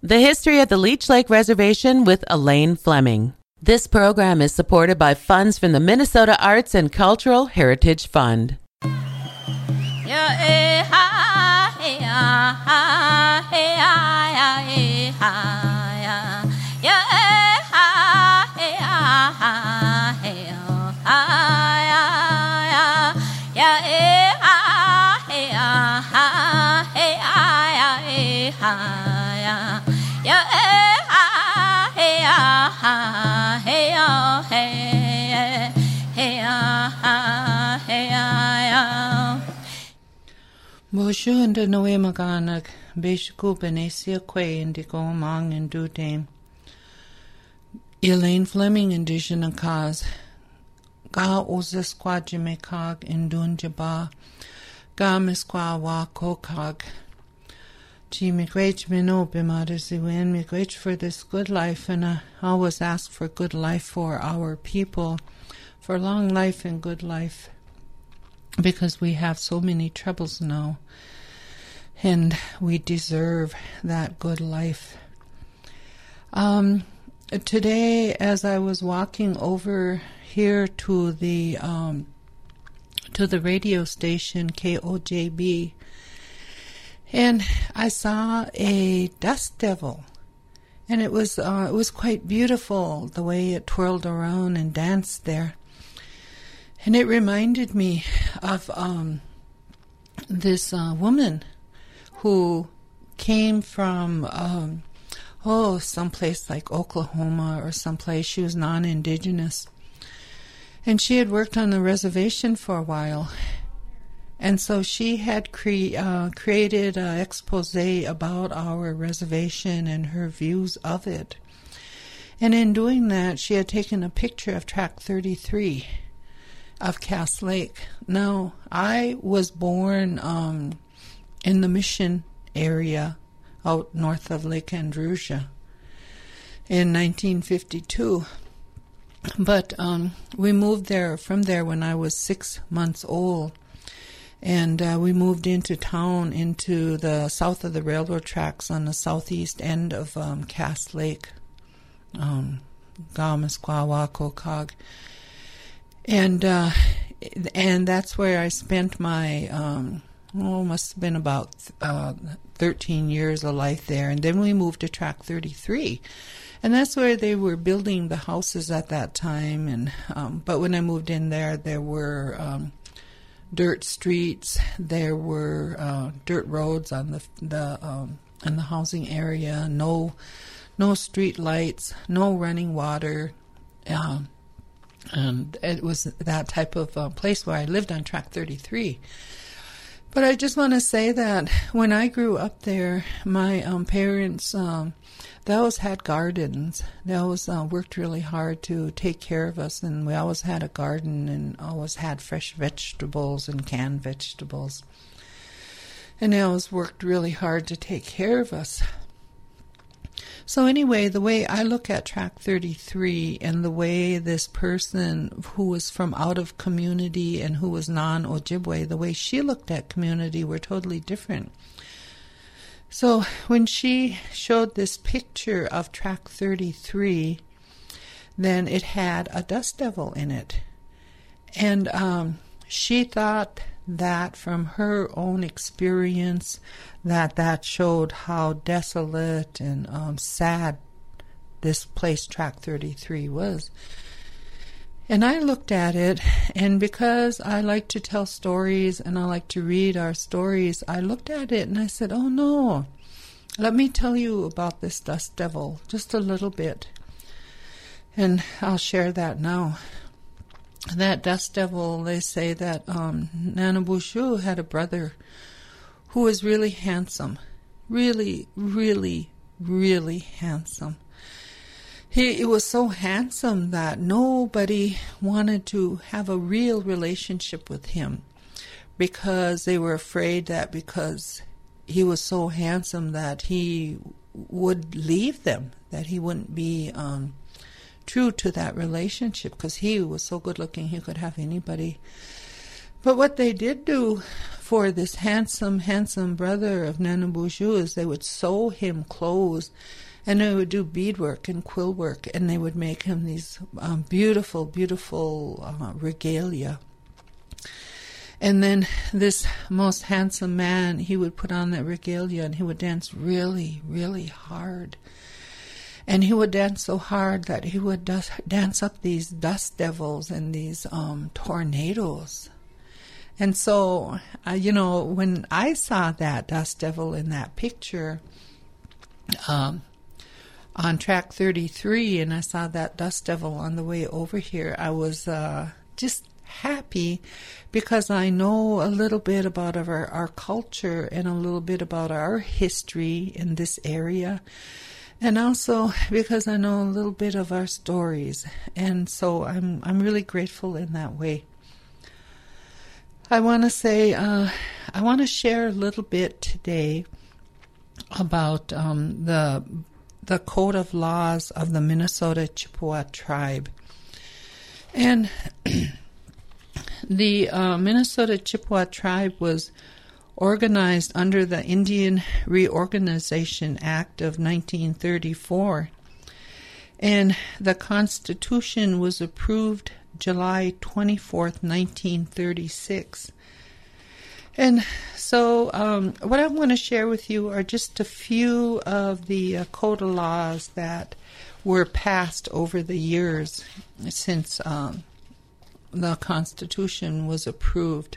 The History of the Leech Lake Reservation with Elaine Fleming. This program is supported by funds from the Minnesota Arts and Cultural Heritage Fund. Boshu and the Noe Maganak, Beshiku Benesia Quay and Digo Mang and Dudame. Elaine Fleming and Dijana Kaz. Ga Ozesqua Jimekag and Dunjaba. Ga Misqua Wa Kokag. Gee, me great me no bematters when me great for this good life, and I always ask for good life for our people, for long life and good life. Because we have so many troubles now, and we deserve that good life. Today, as I was walking over here to the radio station KOJB, and I saw a dust devil, and it was quite beautiful the way it twirled around and danced there. And it reminded me of this woman who came from, someplace like Oklahoma or someplace. She was non-indigenous. And she had worked on the reservation for a while. And so she had created an expose about our reservation and her views of it. And in doing that, she had taken a picture of Track 33. Of Cass Lake. Now, I was born in the Mission area out north of Lake Andrusia in 1952. But we moved from there when I was 6 months old. And we moved into town, into the south of the railroad tracks on the southeast end of Cass Lake, Gamasquawakokog. And that's where I spent my, must have been about 13 years of life there. And then we moved to Track 33. And that's where they were building the houses at that time. And but when I moved in there were dirt streets. There were dirt roads on in the housing area. No street lights. No running water. And it was that type of place where I lived on Track 33. But I just want to say that when I grew up there, my parents, they always had gardens. They always worked really hard to take care of us, and we always had a garden and always had fresh vegetables and canned vegetables. And they always worked really hard to take care of us. So anyway, the way I look at Track 33 and the way this person who was from out of community and who was non-Ojibwe, the way she looked at community were totally different. So when she showed this picture of Track 33, then it had a dust devil in it. And she thought that from her own experience that showed how desolate and sad this place Track 33 was. And I looked at it, and because I like to tell stories and I like to read our stories, I looked at it and I said, oh no, let me tell you about this dust devil just a little bit. And I'll share that now. That dust devil, they say that Nana Bushu had a brother who was really handsome. Really, really, really handsome. He was so handsome that nobody wanted to have a real relationship with him because they were afraid that because he was so handsome that he would leave them, that he wouldn't be true to that relationship because he was so good looking he could have anybody. But what they did do for this handsome, handsome brother of Nana Boozhoo is they would sew him clothes, and they would do beadwork and quill work, and they would make him these beautiful, beautiful regalia. And then this most handsome man, he would put on that regalia and he would dance really, really hard. And he would dance so hard that he would dance up these dust devils and these tornadoes. And so, when I saw that dust devil in that picture on track 33, and I saw that dust devil on the way over here, I was just happy because I know a little bit about our culture and a little bit about our history in this area, and also because I know a little bit of our stories, and so I'm really grateful in that way. I want to say I want to share a little bit today about the Code of Laws of the Minnesota Chippewa Tribe. And the Minnesota Chippewa Tribe was organized under the Indian Reorganization Act of 1934. And the Constitution was approved July 24th, 1936. And so what I'm going to share with you are just a few of the code of laws that were passed over the years since the Constitution was approved.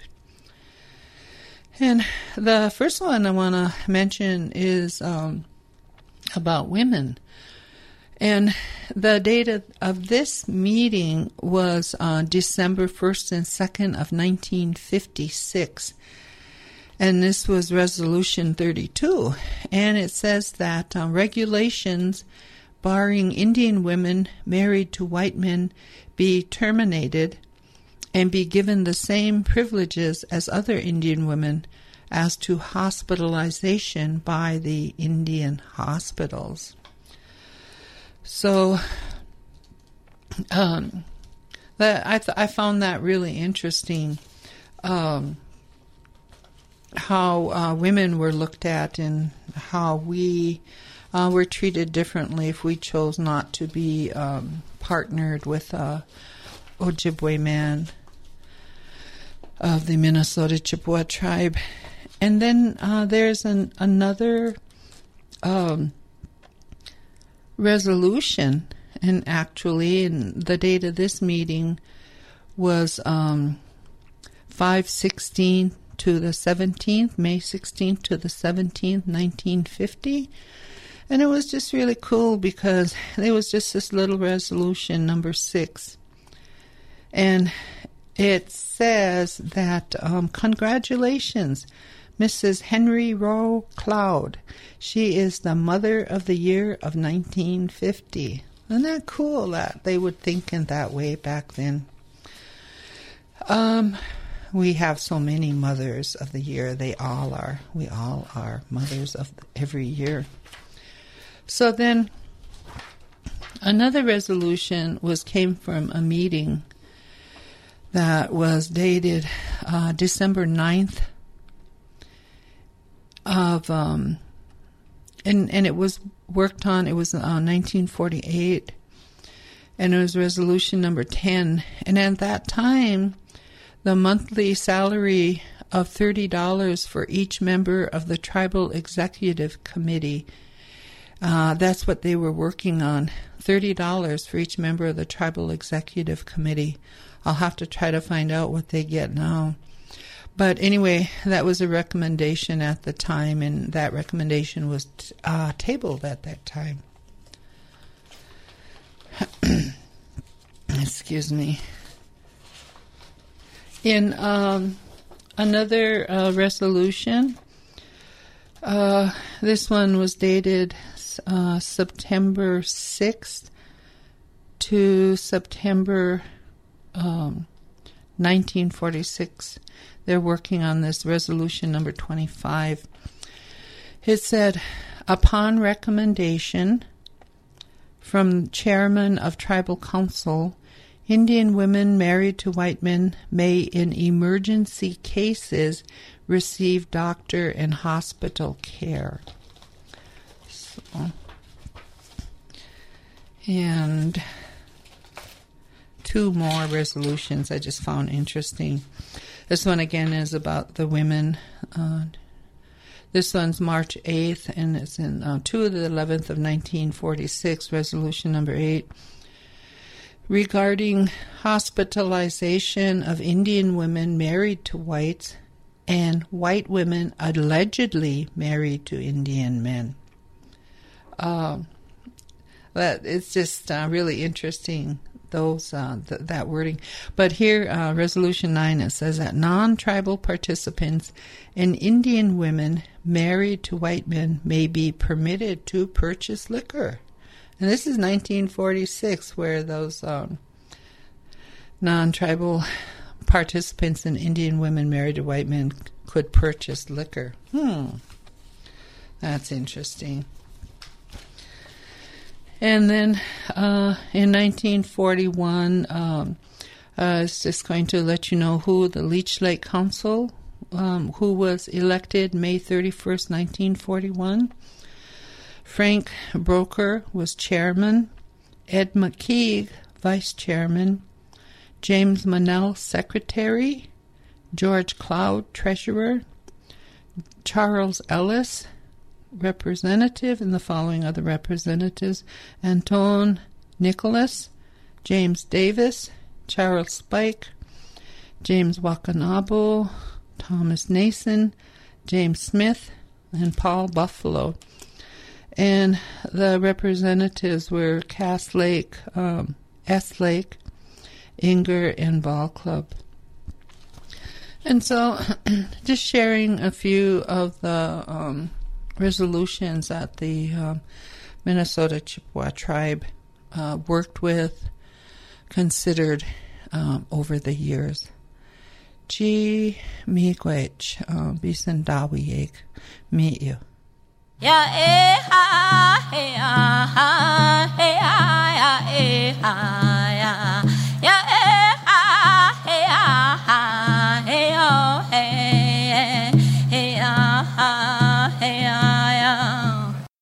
And the first one I want to mention is about women. And the date of this meeting was December 1st and 2nd of 1956. And this was Resolution 32. And it says that regulations barring Indian women married to white men be terminated and be given the same privileges as other Indian women as to hospitalization by the Indian hospitals. So I found that really interesting, how women were looked at and how we were treated differently if we chose not to be partnered with Ojibwe man of the Minnesota Chippewa tribe. And then there's another resolution, and actually, and the date of this meeting was 5/16 to the 17th, May 16th to the 17th, 1950. And it was just really cool because it was just this little resolution, number 6. And it says that, congratulations, Mrs. Henry Rowe Cloud. She is the Mother of the Year of 1950. Isn't that cool that they would think in that way back then? We have so many Mothers of the Year. They all are. We all are mothers of every year. So then another resolution came from a meeting that was dated December 9th of, and it was worked on, it was 1948, and it was resolution number 10. And at that time, the monthly salary of $30 for each member of the Tribal Executive Committee, that's what they were working on, $30 for each member of the Tribal Executive Committee. I'll have to try to find out what they get now. But anyway, that was a recommendation at the time, and that recommendation was tabled at that time. Excuse me. In another resolution, this one was dated September 6th to September 1946. They're working on this resolution number 25. It said, upon recommendation from Chairman of Tribal Council, Indian women married to white men may, in emergency cases, receive doctor and hospital care. And two more resolutions I just found interesting. This one again is about the women. This one's March 8th, and it's in 2 of the 11th of 1946, resolution number 8, regarding hospitalization of Indian women married to whites and white women allegedly married to Indian men. That it's just really interesting, that wording. But here, Resolution 9, it says that non-tribal participants and Indian women married to white men may be permitted to purchase liquor. And this is 1946, where those non-tribal participants and Indian women married to white men could purchase liquor. That's interesting. And then in 1941, I was just going to let you know who the Leech Lake Council, who was elected May 31st, 1941. Frank Broker was chairman, Ed McKeague, vice chairman, James Monell, secretary, George Cloud, treasurer, Charles Ellis, representative, and the following other representatives: Antone Nicholas, James Davis, Charles Spike, James Wakanabo, Thomas Nason, James Smith, and Paul Buffalo. And the representatives were Cass Lake, S. Lake, Inger, and Ball Club. And so just sharing a few of the resolutions that the Minnesota Chippewa tribe worked with, considered over the years. Chi miigwech bisandawieg meet you. Ya